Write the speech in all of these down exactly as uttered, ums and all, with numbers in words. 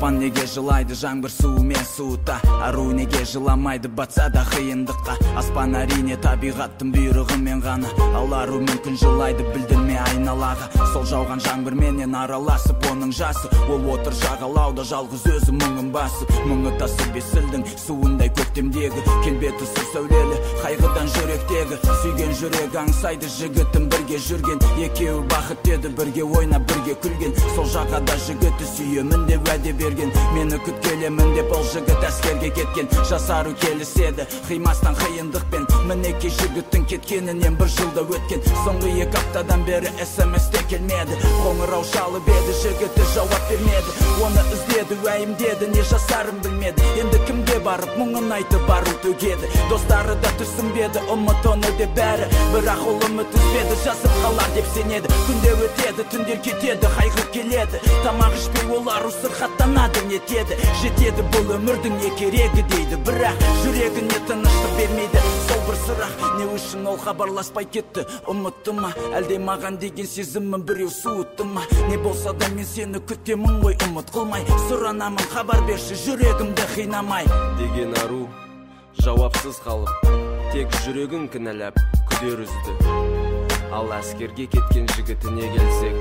аспан неге жылайды жаңбыр суымен суыта, ару неге жыламайды батса да қиындыққа. Аспан әрине табиғаттың бұйрығымен ғана, ал ару мүмкін жылайды білдірме айналаға. Сол жауған жаңбырменен араласып оның жасы, ол отыр жағалауда жалғыз өзі мұңын басып. Мұңы тасып есілдің суындай көктемдегі, келбеті су сәулелі қайғыдан жүректегі. Сүйген жүрек аңсайды жігітім бірге жүрген, екеуі бақыт еді бірге ойнап бірге күлген. Сол жағада жігіті сүйемін деп уәде берген, мені күткелемін деп ол жігіт әскерге кеткен. Жасару келіседі қимастан қиындықпен, мінекей жігіттің кеткенінен бір жылда өткен. Соңғы екі аптадан бері смс те келмеді, қоңырау шалып еді жігіті жауап бермеді. Оны іздеді уәйімдеді, не жасарын білмеді, енді кімге барып мұңын айтып бару төгеді. Достары да түсінбеді ұмыт оны деп бәрі, бірақ ол үміт үзбеді, жазып қалар деп сенеді. Күнде өтеді, түндер кетеді, қайғы келеді, тамақ ішпей олар сырқаттанады, нетеді. Жетеді бұл өмірдің не керегі дейді, бірақ жүрегіне тыныштық бермейді сол бір сұрақ. Не үшін ол хабарласпай кетті, ұмытты ма, әлде маған деген сезімін біреу суытты ма? Не болса да мен сені күтемін ғой, ұмыт қылмай, сұранамын хабар берші жүрегімді қинамай деген ару жауапсыз қалып, тек жүрегін кінәлап күдер үзді. Ал әскерге кеткен жігітіне келсек,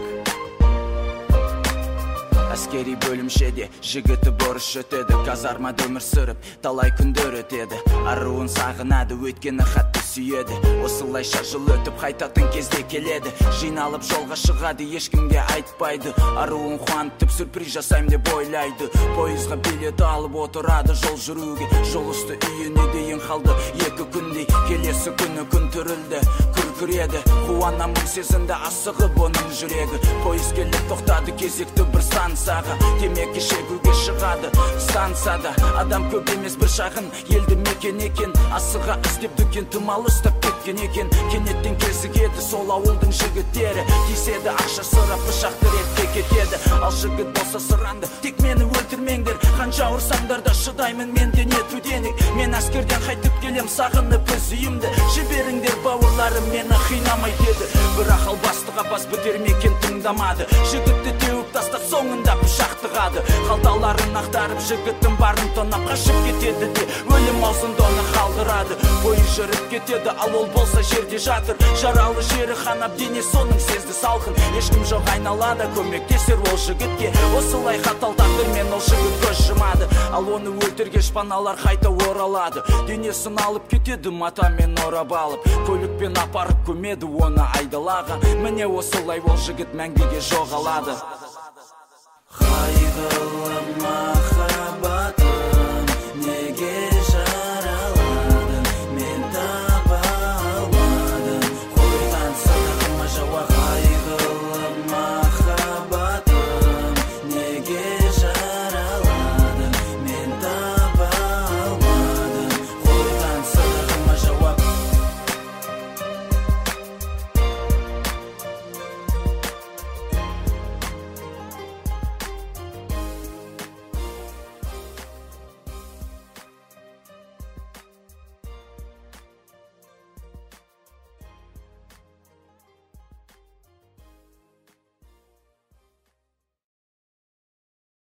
әскери бөлімшеде жігіті борыш өтеді, казармада өмір сүріп талай күндер өтеді. Аруын сағынады, өткені қатты сүйеді, осылайша жыл өтіп қайтатын кезде келеді. Жиналып жолға шығады, ешкімге айтпайды, аруын қуантып сюрприз жасайым деп ойлайды. Пойызға билет алып отырады жол жүруге, жол үсті үйіне дейін қалды екі күндей. Келесі күні күн түрілді, күркіреді, қуанамын сезінді асығып оның жүрегі. Пойыз келіп тоқтады кезекті бір станцияға, темекі шегуге шығады станцияда. Адам көп емес бір шағын елді мекен екен, асыға іздеп дүкен тымал ұстап кеткен екен. Кенеттен кезігеді сол ауылдың жігіттері, тиіседі ақша сұрап пышақты ретке кетеді. Ал жігіт болса сұранды, тек мені өлтірмеңдер, қанша ұрсаңдар да шыдаймын мен денетуденік. Мен әскерден қайтып келем сағынып өз үйімді, жіберіңдер бауырларым мені қинамай деді. Бірақ ал бастыға бас бітірмеген тыңдамады, жігітті теуіп тастап соңында пышақ тығады. Қалталарын ақтарып жігіттің барын тонап қашып кетеді де, өлім аузында оны қалдырады. Бойы жүріп кетеді, ал ол болса жерде жатыр, жаралы жері қанап дене соның сезді салқын. Ешкім жоқ айналада, көмектесер ол жігітке, осылай қатал тағдырмен ол жігіт көз жұмады. Ал оны өлтірген шпаналар қайта оралады, денесін алып кетеді матамен орап алып, көлікпен апарып көмеді оны айдалаға. Міне осылай ол жігіт мәңгіге жоғалады. Қайғылама